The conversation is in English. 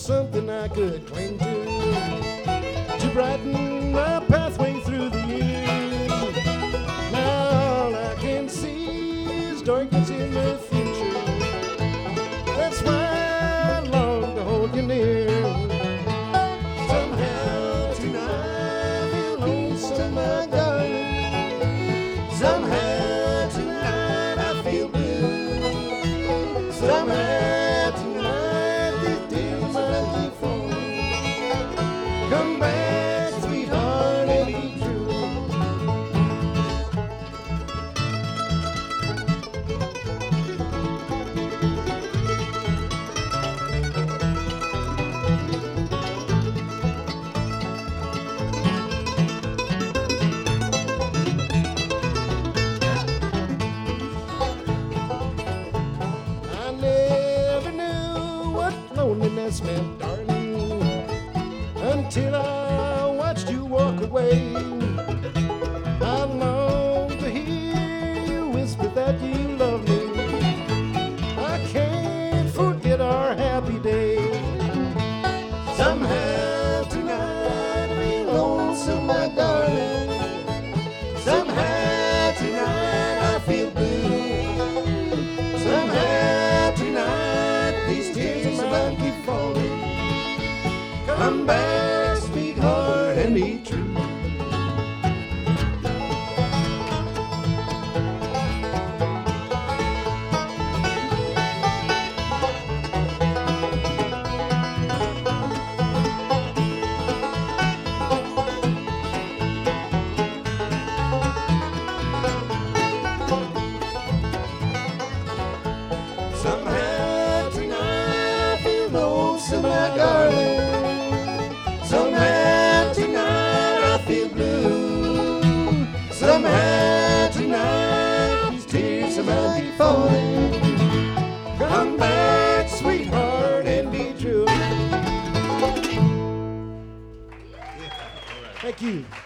something I could cling to brighten my pathway through the years. Now all I can see is darkness in the future. That's why I long to hold you near. Somehow tonight I feel lonesome, my darling. Somehow tonight I feel blue. Somehow tonight these tears might be falling. Come back, sweetheart, and be true. I never knew what loneliness meant, darling, until I watched you walk away. I long to hear you whisper that you love me. I can't forget our happy days. Somehow tonight I feel lonesome, my darling. Somehow tonight I feel blue. Somehow tonight these tears might keep falling. Come back, sweetheart, and be true. Somehow tonight I feel lonesome, my darling. Somehow tonight I feel blue. Somehow tonight these tears might be falling. Come back, sweetheart, and be true. Thank you.